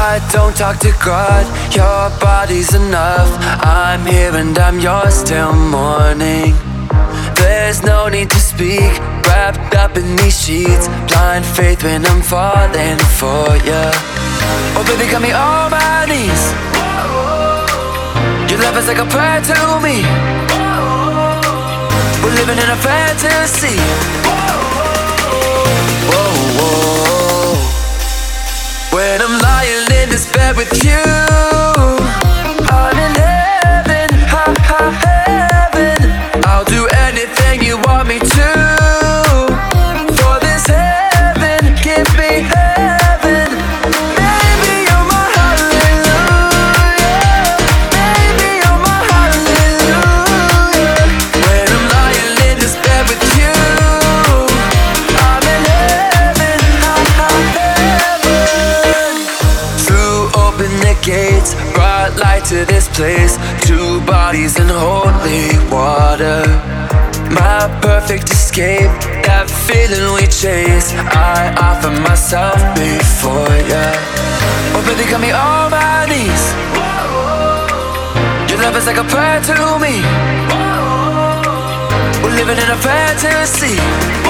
I don't talk to God, your body's enough. I'm here and I'm yours till morning. There's no need to speak, wrapped up in these sheets. Blind faith when I'm falling for ya. Oh baby, got me on my knees. Your love is like a prayer to me. We're living in a fantasy. Whoa, whoa. When I'm lying in this bed with you, I'm in heaven, ha ha heaven. I'll do anything you want me to. For this heaven, give me heaven. Baby, you're my hallelujah. Baby, you're my hallelujah. When I'm lying in this bed with you, I'm in heaven, ha ha heaven. Through open the gates, brought light to this place. Two bodies in holy water, my perfect escape, that feeling we chase. I offer myself before ya. Oh baby, got me on my knees. Your love is like a prayer to me. We're living in a fantasy.